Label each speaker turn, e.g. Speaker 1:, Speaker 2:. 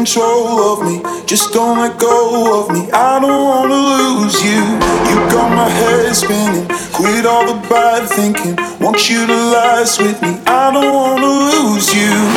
Speaker 1: control of me. Just don't let go of me. I don't wanna lose you. You got my head spinning. Quit all the bad thinking. Want you to last with me. I don't wanna lose you.